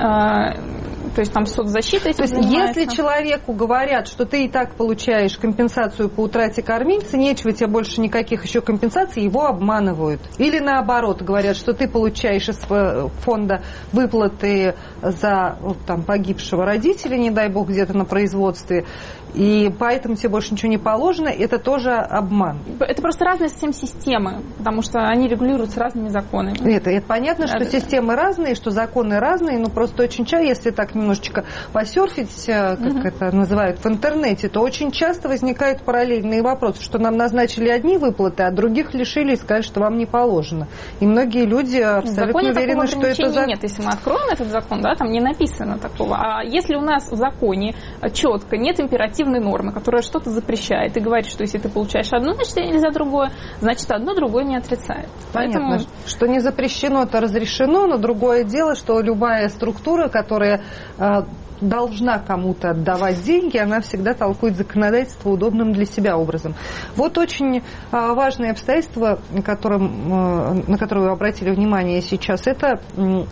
то есть там соцзащита этим занимается. Если человеку говорят, что ты и так получаешь компенсацию по утрате кормильца, нечего тебе больше никаких еще компенсаций, его обманывают. Или наоборот, говорят, что ты получаешь из фонда выплаты за там, погибшего родителя, не дай бог, где-то на производстве, и поэтому тебе больше ничего не положено, это тоже обман. Это просто разные совсем системы, потому что они регулируются разными законами. Это понятно, что системы разные, что законы разные, но просто очень часто, если так немножечко посерфить, как это называют в интернете, то очень часто возникают параллельные вопросы, что нам назначили одни выплаты, а других лишили и сказали, что вам не положено. И многие люди абсолютно уверены, что это закон. Нет, если мы откроем этот закон, да, там не написано такого. А если у нас в законе четко нет императивной нормы, которая что-то запрещает и говорит, что если ты получаешь одно, значит нельзя другое, значит одно другое не отрицает. Понятно, поэтому... что не запрещено, то разрешено, но другое дело, что любая структура, которая должна кому-то отдавать деньги, она всегда толкует законодательство удобным для себя образом. Вот очень важное обстоятельство, на которое вы обратили внимание сейчас, это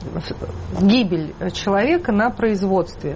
гибель человека на производстве.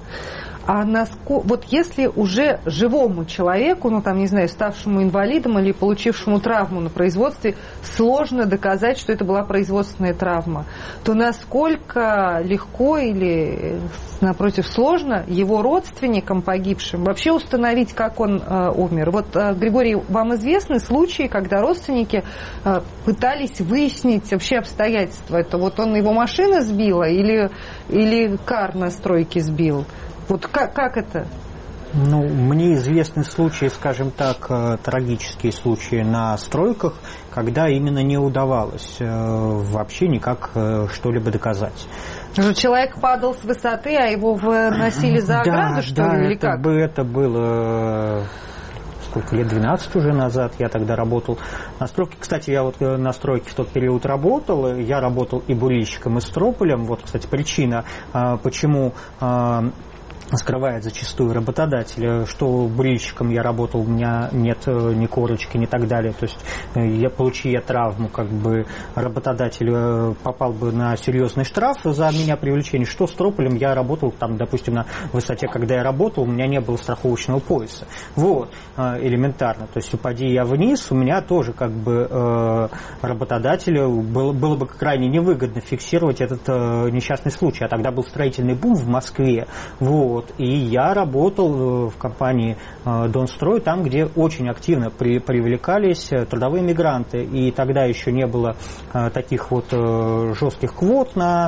Вот если уже живому человеку, ставшему инвалидом или получившему травму на производстве, сложно доказать, что это была производственная травма, то насколько легко или, напротив, сложно его родственникам погибшим вообще установить, как он умер? Вот, Григорий, вам известны случаи, когда родственники пытались выяснить вообще обстоятельства? Это вот его машина сбила или кар на стройке сбил? Вот как это? Ну, мне известны случаи, скажем так, трагические случаи на стройках, когда именно не удавалось вообще никак что-либо доказать. Человек падал с высоты, а его выносили за ограду, что ли, или как? Это было... Сколько лет, 12 уже назад, я тогда работал на стройке. Кстати, я вот на стройке в тот период работал, я работал и бурильщиком, и строполем. Вот, кстати, причина, почему скрывает зачастую работодатель, что бурильщиком я работал, у меня нет ни корочки, ни так далее. То есть, получи я травму, как бы работодатель попал бы на серьезный штраф за меня привлечение. Что с строполем я работал, там, допустим, на высоте, когда я работал, у меня не было страховочного пояса. Вот, элементарно. То есть, упади я вниз, у меня тоже, как бы, работодателю было бы крайне невыгодно фиксировать этот несчастный случай. А тогда был строительный бум в Москве. Вот. И я работал в компании Донстрой, там, где очень активно привлекались трудовые мигранты. И тогда еще не было таких вот жестких квот на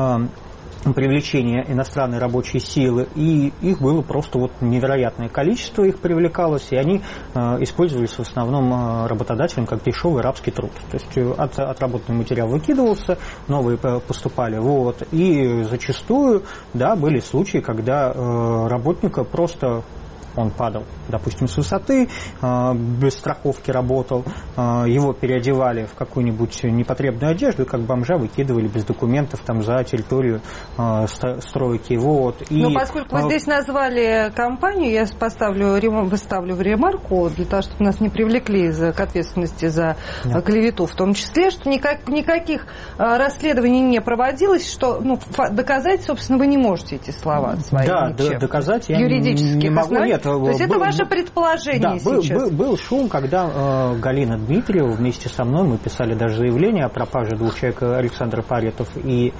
привлечение иностранной рабочей силы, и их было просто вот невероятное количество, их привлекалось, и они использовались в основном работодателем как дешевый рабский труд. То есть отработанный материал выкидывался, новые поступали, вот, и зачастую, да, были случаи, когда работника просто... Он падал, допустим, с высоты, без страховки работал, его переодевали в какую-нибудь непотребную одежду и как бомжа выкидывали без документов там за территорию стройки. Вот. Но поскольку вы здесь назвали компанию, я выставлю в ремарку, для того, чтобы нас не привлекли к ответственности за клевету, в том числе, что никаких расследований не проводилось, что доказать, собственно, вы не можете эти слова свои. Да, доказать я не могу. Нет, то есть это ваше предположение сейчас? Был шум, когда Галина Дмитриева вместе со мной, мы писали даже заявление о пропаже двух человек, Александр Паретов и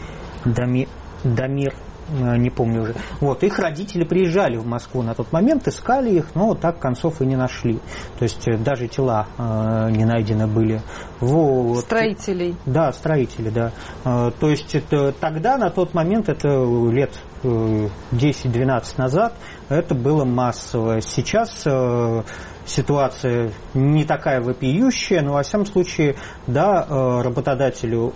Дамир, не помню уже. Вот, их родители приезжали в Москву на тот момент, искали их, но так концов и не нашли. То есть даже тела не найдены были. Вот. Строителей. Да, строители, да. То есть тогда, на тот момент, это лет 10-12 назад, это было массово. Сейчас ситуация не такая вопиющая, но, во всяком случае, да, работодателю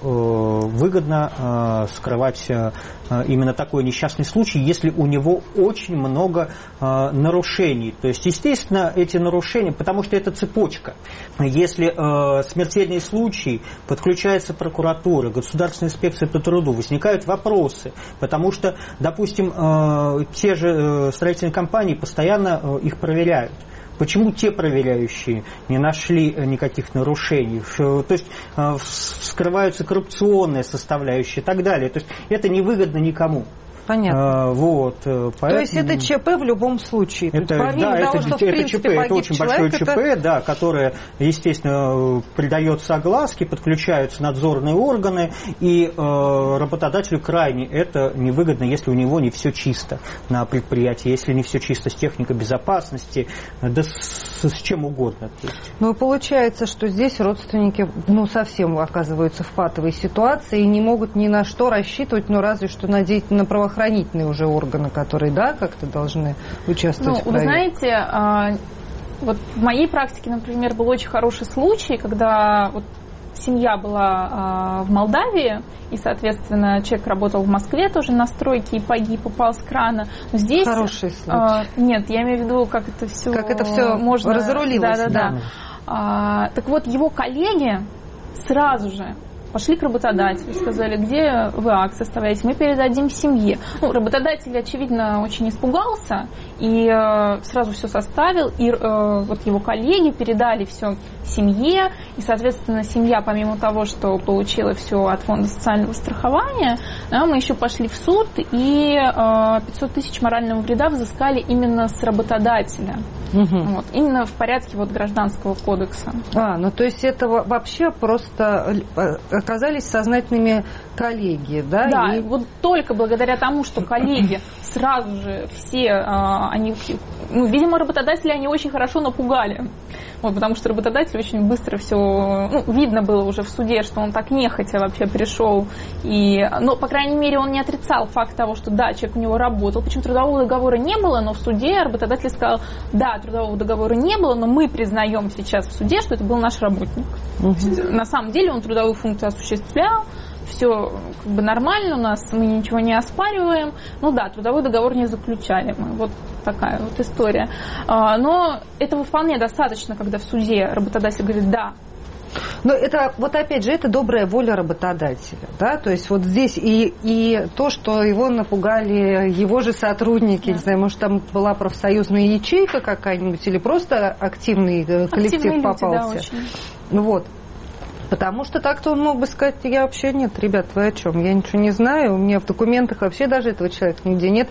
выгодно скрывать именно такой несчастный случай, если у него очень много нарушений. То есть, естественно, эти нарушения, потому что это цепочка. Если смертельный случай, подключается прокуратура, Государственная инспекция по труду, возникают вопросы, потому что, допустим, те же строительные компании постоянно их проверяют. Почему те проверяющие не нашли никаких нарушений? То есть скрываются коррупционные составляющие и так далее. То есть это невыгодно никому. Понятно. Вот, поэтому... То есть это ЧП в любом случае. Это ЧП, это очень большое ЧП, да, которое, естественно, придается огласке, подключаются надзорные органы, и работодателю крайне это невыгодно, если у него не все чисто на предприятии, если не все чисто с техникой безопасности, да с чем угодно. Ну, получается, что здесь родственники, совсем оказываются в патовой ситуации и не могут ни на что рассчитывать, разве что надеяться на правоохранительные уже органы, которые, да, как-то должны участвовать в проверке. Вы знаете, вот в моей практике, например, был очень хороший случай, когда вот семья была в Молдавии, и, соответственно, человек работал в Москве тоже на стройке и погиб, упал с крана. Но здесь, хороший случай. Нет, я имею в виду, как это все можно... разрулилось. Да. Так вот, его коллеги сразу же пошли к работодателю, сказали, где вы акт составляете, мы передадим семье. Работодатель, очевидно, очень испугался и сразу все составил, и вот его коллеги передали все семье, и, соответственно, семья, помимо того, что получила все от фонда социального страхования, мы еще пошли в суд, и 500 тысяч морального вреда взыскали именно с работодателя. Вот, именно в порядке Гражданского кодекса. То есть это вообще просто оказались сознательными коллеги, да? Да, вот только благодаря тому, что коллеги сразу же все, они, ну, видимо, работодатели они очень хорошо напугали. Вот, потому что работодатель очень быстро все, ну, видно было уже в суде, что он так нехотя вообще пришел. Но, по крайней мере, он не отрицал факт того, что да, человек у него работал. Причем трудового договора не было, но в суде работодатель сказал, да, трудового договора не было, но мы признаем сейчас в суде, что это был наш работник. На самом деле он трудовую функцию осуществлял. Все как бы нормально у нас, мы ничего не оспариваем. Ну да, трудовой договор не заключали мы. Вот такая вот история. Но этого вполне достаточно, когда в суде работодатель говорит «да». Но это, вот опять же, это добрая воля работодателя, да, то есть вот здесь и то, что его напугали его же сотрудники, не знаю, может, там была профсоюзная ячейка какая-нибудь или просто активный коллектив активные попался. Люди, да, очень. Вот. Потому что так-то он мог бы сказать, я вообще нет, ребят, вы о чем? Я ничего не знаю, у меня в документах вообще даже этого человека нигде нет.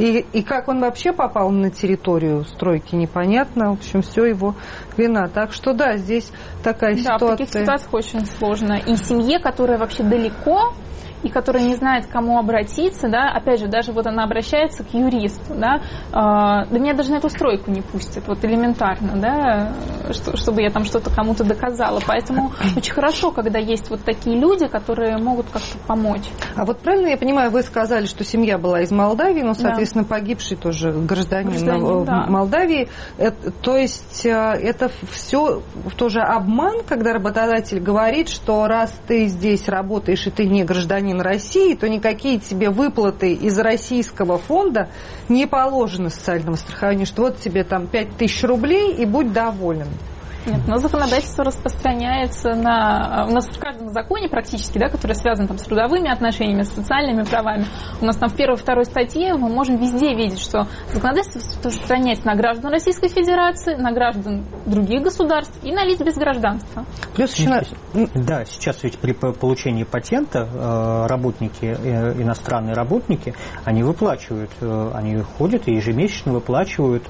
И как он вообще попал на территорию стройки, непонятно. В общем, все его вина. Так что да, здесь такая ситуация. Да, в таких ситуациях очень сложно. И семье, которая вообще далеко, и которая не знает, к кому обратиться, да, опять же, даже вот она обращается к юристу, да, меня даже на эту стройку не пустят, вот элементарно, да, чтобы я там что-то кому-то доказала. Поэтому очень хорошо, когда есть вот такие люди, которые могут как-то помочь. А вот правильно я понимаю, вы сказали, что семья была из Молдавии, но, соответственно, погибший тоже гражданин да. Молдавии. То есть это все тоже обман, когда работодатель говорит, что раз ты здесь работаешь и ты не гражданин России, то никакие тебе выплаты из российского фонда не положены социального страхования, что вот тебе там 5000 рублей и будь доволен. Нет, но законодательство распространяется на... У нас в каждом законе практически, да, который связан там, с трудовыми отношениями, с социальными правами, у нас там в 1-2 статье мы можем везде видеть, что законодательство распространяется на граждан Российской Федерации, на граждан других государств и на лиц без гражданства. Плюс еще... Да, сейчас ведь при получении патента работники, иностранные работники, они выплачивают, они ходят и ежемесячно выплачивают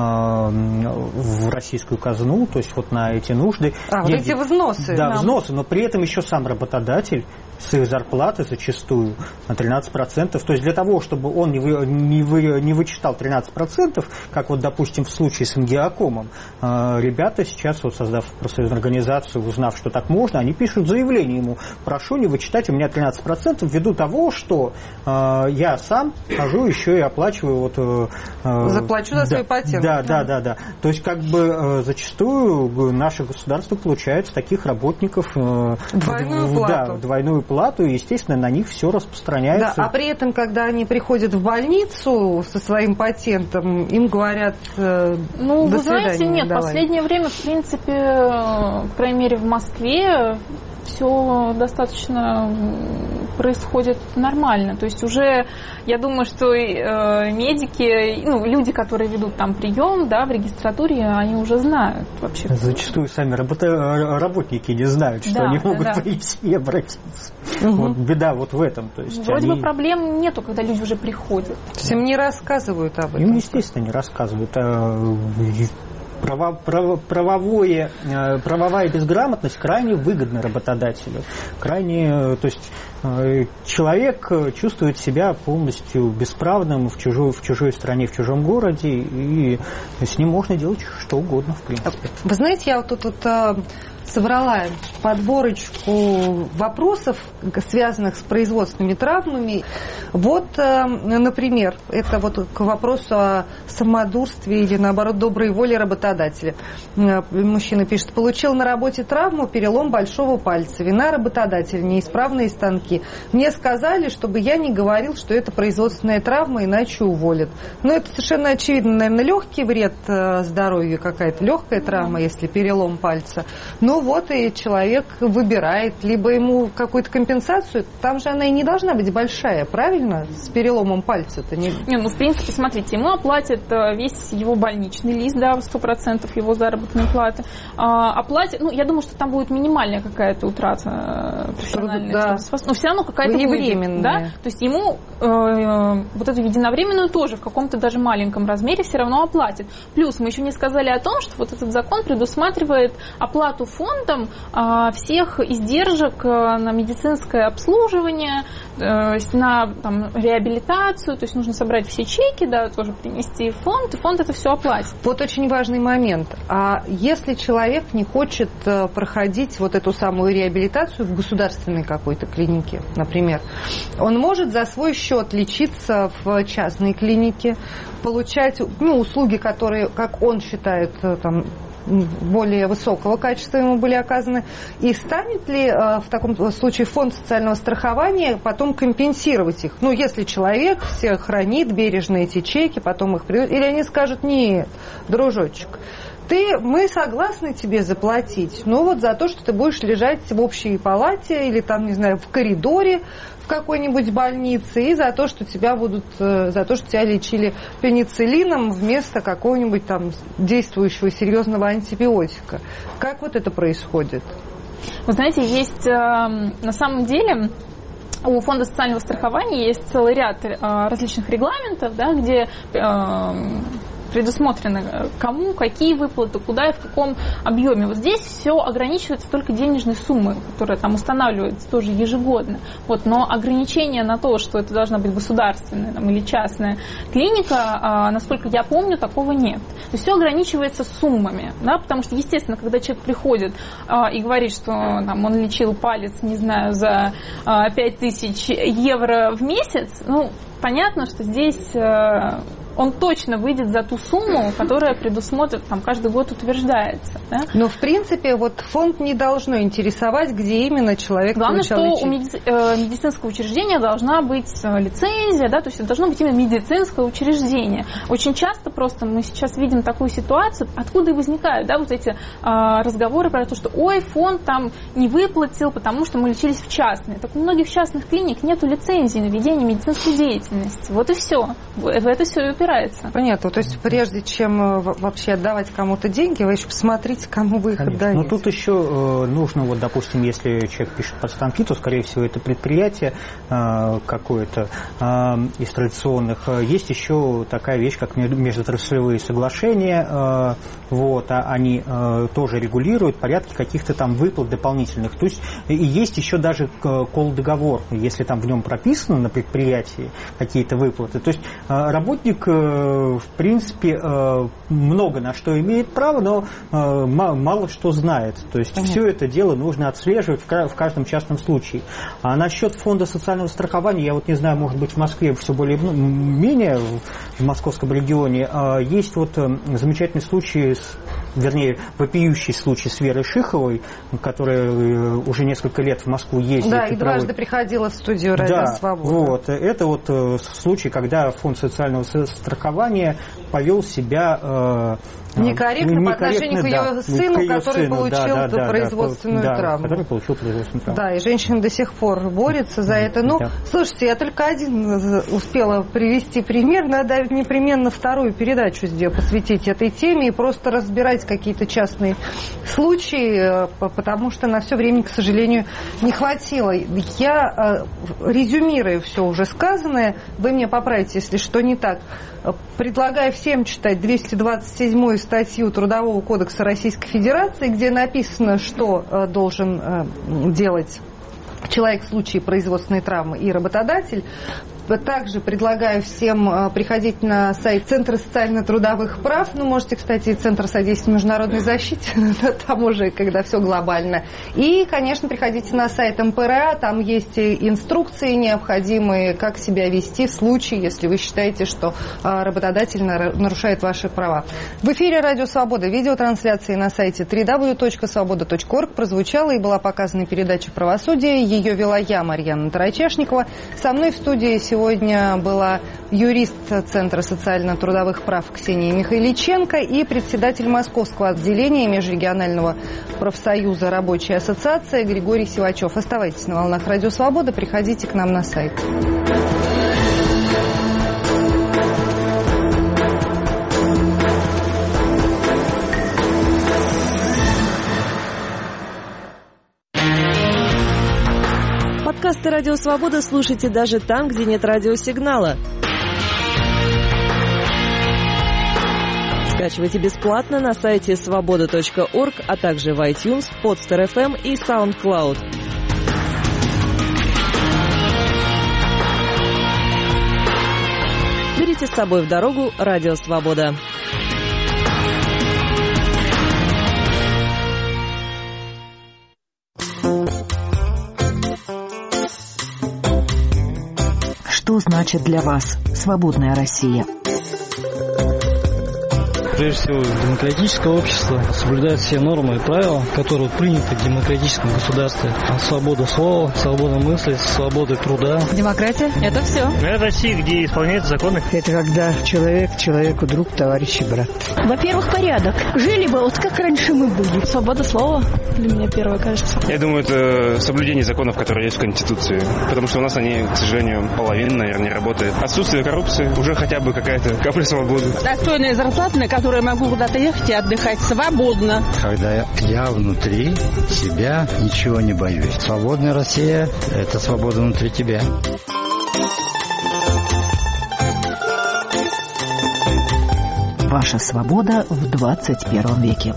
в российскую казну, то есть вот на эти нужды. Вот эти взносы. Да, взносы, но при этом еще сам работодатель с их зарплаты зачастую на 13%. То есть для того, чтобы он не вычитал 13%, как вот, допустим, в случае с МГИАКомом, ребята сейчас, вот, создав профсоюзную организацию, узнав, что так можно, они пишут заявление ему: прошу не вычитать у меня 13% ввиду того, что я сам хожу еще и оплачиваю заплачу за свой патент. Да. То есть как бы зачастую наше государство получает таких работников двойную плату. Да, двойную плату, и, естественно, на них все распространяется. Да, а при этом, когда они приходят в больницу со своим патентом, им говорят до свидания. Вы знаете, нет, в последнее время, в принципе, по крайней мере, в Москве все достаточно происходит нормально. То есть уже, я думаю, что медики, люди, которые ведут там прием, да, в регистратуре, они уже знают вообще. Зачастую сами работники не знают, что они могут прийти и обратиться. Вот беда вот в этом. То есть вроде бы проблем нету, когда люди уже приходят. То есть им не рассказывают об этом? Им, естественно, не рассказывают. Правовая безграмотность крайне выгодна работодателю. То есть человек чувствует себя полностью бесправным в чужой стране, в чужом городе, и с ним можно делать что угодно, в принципе. Вы знаете, я вот тут собрала подборочку вопросов, связанных с производственными травмами. Вот, например, это вот к вопросу о самодурстве или, наоборот, доброй воле работодателя. Мужчина пишет: получил на работе травму, перелом большого пальца. Вина работодателя, неисправные станки. Мне сказали, чтобы я не говорил, что это производственная травма, иначе уволят. Но это совершенно очевидно, наверное, легкий вред здоровью, какая-то легкая травма, если перелом пальца. Ну вот и человек выбирает, либо ему какую-то компенсацию, там же она и не должна быть большая, правильно? С переломом пальца-то не... в принципе, смотрите, ему оплатят весь его больничный лист, да, 100% его заработной платы. Оплатят, я думаю, что там будет минимальная какая-то утрата профессиональной трудоспособности, но все равно какая-то временная. Да? То есть ему вот эту единовременную тоже в каком-то даже маленьком размере все равно оплатят. Плюс мы еще не сказали о том, что вот этот закон предусматривает оплату фонда фондом всех издержек на медицинское обслуживание, на там, реабилитацию, то есть нужно собрать все чеки, да, тоже принести в фонд, и фонд это все оплатит. Вот очень важный момент. А если человек не хочет проходить вот эту самую реабилитацию в государственной какой-то клинике, например, он может за свой счет лечиться в частной клинике, получать услуги, которые, как он считает, там, более высокого качества ему были оказаны, и станет ли в таком случае фонд социального страхования потом компенсировать их? Если человек все хранит бережно эти чеки, потом их придет, или они скажут: нет, дружочек, мы согласны тебе заплатить, но вот за то, что ты будешь лежать в общей палате или там, не знаю, в коридоре в какой-нибудь больнице, и за то, что тебя лечили пенициллином вместо какого-нибудь там действующего серьезного антибиотика. Как вот это происходит? Вы знаете, есть на самом деле у Фонда социального страхования есть целый ряд различных регламентов, да, где предусмотрено, кому, какие выплаты, куда и в каком объеме. Вот здесь все ограничивается только денежной суммой, которая там устанавливается тоже ежегодно. Но ограничение на то, что это должна быть государственная или частная клиника, насколько я помню, такого нет. То есть все ограничивается суммами, да, потому что, естественно, когда человек приходит и говорит, что там, он лечил палец, не знаю, за 5000 евро в месяц, понятно, что здесь он точно выйдет за ту сумму, которая предусмотрена, там, каждый год утверждается. Да? Но, в принципе, фонд не должно интересовать, где именно человек получал лечение. Главное, что у медицинского учреждения должна быть лицензия, да, то есть это должно быть именно медицинское учреждение. Очень часто просто мы сейчас видим такую ситуацию, откуда и возникают, да, вот эти разговоры про то, что фонд там не выплатил, потому что мы лечились в частной. Так у многих частных клиник нету лицензии на ведение медицинской деятельности. Вот и все. В это все и упирается. Понятно. То есть прежде чем вообще отдавать кому-то деньги, вы еще посмотрите, кому вы их отдаете. Но тут еще нужно, допустим, если человек пишет под станки, то, скорее всего, это предприятие какое-то из традиционных. Есть еще такая вещь, как межотраслевые соглашения. Они тоже регулируют порядки каких-то там выплат дополнительных. То есть и есть еще даже колл-договор, если там в нем прописано на предприятии какие-то выплаты. То есть работник, в принципе, много на что имеет право, но мало что знает. То есть все это дело нужно отслеживать в каждом частном случае. А насчет фонда социального страхования, я не знаю, может быть, в Москве все более-менее, в московском регионе, есть замечательный случай, вопиющий случай с Верой Шиховой, которая уже несколько лет в Москву ездит. Да, и дважды приходила в студию «Радио Свобода». Это случай, когда фонд социального страхования повел себя некорректно по отношению к ее сыну, который получил производственную травму. Да, и женщина до сих пор борется за это. Слушайте, я только один успела привести пример. Надо непременно вторую передачу посвятить этой теме и просто разбирать какие-то частные случаи, потому что на все время, к сожалению, не хватило. Я резюмирую все уже сказанное. Вы меня поправите, если что не так. Предлагаю всем читать 227-ю статью Трудового кодекса Российской Федерации, где написано, что должен делать человек в случае производственной травмы и работодатель. Также предлагаю всем приходить на сайт Центра социально-трудовых прав. Можете, кстати, и Центр содействия международной защите, там уже, когда все глобально. И, конечно, приходите на сайт МПРА, там есть инструкции необходимые, как себя вести в случае, если вы считаете, что работодатель нарушает ваши права. В эфире «Радио Свобода» видеотрансляции на сайте www.svoboda.org прозвучала и была показана передача «Правосудие». Ее вела я, Марьяна Тарачешникова. Со мной в студии сегодня была юрист Центра социально-трудовых прав Ксения Михайличенко и председатель Московского отделения Межрегионального профсоюза «Рабочая ассоциация» Григорий Сивачев. Оставайтесь на волнах «Радио Свобода», приходите к нам на сайт. Подкасты «Радио Свобода» слушайте даже там, где нет радиосигнала. Скачивайте бесплатно на сайте svoboda.org, а также в iTunes, Podster FM и SoundCloud. Берите с собой в дорогу Радио Свобода. Что значит для вас свободная Россия? Прежде всего, демократическое общество соблюдает все нормы и правила, которые приняты в демократическом государстве. Свобода слова, свобода мысли, свобода труда. Демократия – это все. Это Россия, где исполняются законы. Это когда человек человеку друг, товарищ и брат. Во-первых, порядок. Жили бы вот как раньше мы были. Свобода слова для меня первое, кажется. Я думаю, это соблюдение законов, которые есть в Конституции. Потому что у нас они, к сожалению, половина, наверное, не работают. Отсутствие коррупции, уже хотя бы какая-то капля свободы. Достойная зарплата, на которую я могу куда-то ехать и отдыхать свободно. Когда я внутри себя ничего не боюсь. Свободная Россия – это свобода внутри тебя. Ваша свобода в 21 веке.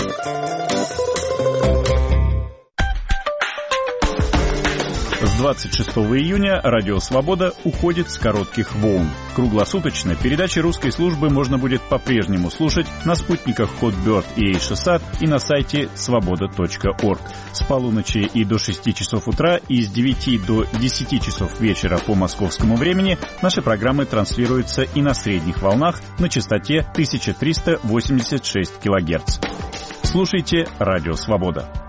С 26 июня Радио Свобода уходит с коротких волн. Круглосуточно передачи русской службы можно будет по-прежнему слушать на спутниках Hotbird и HSAT и на сайте svoboda.org. С полуночи и до 6 часов утра и с 9 до 10 часов вечера по московскому времени наши программы транслируются и на средних волнах на частоте 1386 кГц. Слушайте Радио Свобода.